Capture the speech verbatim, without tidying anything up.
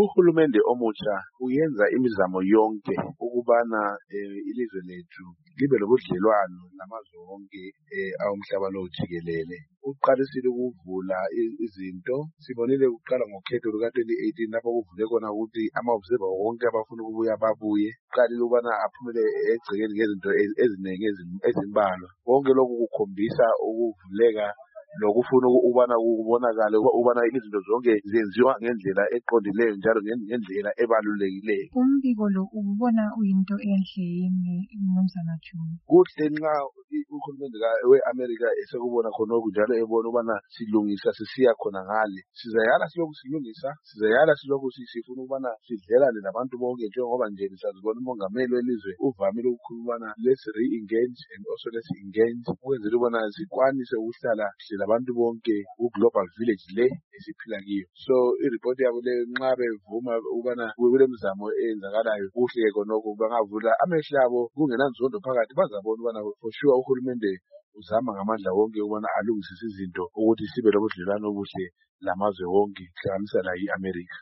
Uhulumende omutsha uyenza imizamo yonke ukubana ilizwe lethu libe lobudlelwano namazwe wonke awumhlaba lo jikelele. Uqalisile ukuvula izinto, sibonile ukuqala ngokhetho luka twenty eighteen lapho kuvule khona ukuthi ama-observer wonke abafuna ukubuya babuye. Uqalile ukubana aphumele egcekeni ngezinto eziningi ezimbalwa. Konke lokhu kukhombisa ukuvuleka lokufuna ukubana kubonakale ukubana izinto zonke zenziwa ngendlela eqondileyo njalo ngendlela ebalulekileyo. Umbiko lo ubona uyinto enhle yini Mnumzana Juma? Kuhle nxa uhulumende we-America esekubona khonokho njalo ebona ukubana silungisa sisiya khona ngale. Sizayala silokhu silungisa, sizayala silokhu sifuna ukubana sidlelane labantu bonke njengoba nje sazibona umongameli welizwe uvamile ukukhuluma let's re-engage and also let's engage ukwenzela ukubana sikwanise ukuhlala labantu bonke ku-global village le esiphila kiyo. So i-report yabo le nxa bevuma ukubana kulemizamo eyenzakalayo kuhle khonokho bangavula amehlo abo kungenanzondo phakathi bazabona ukubana for sure uhulumende uzama ngamandla wonke ukubana alungisise izinto ukuthi sibe lobudlelwano obuhle lamazwe wonke kuhlanganisa la i-America.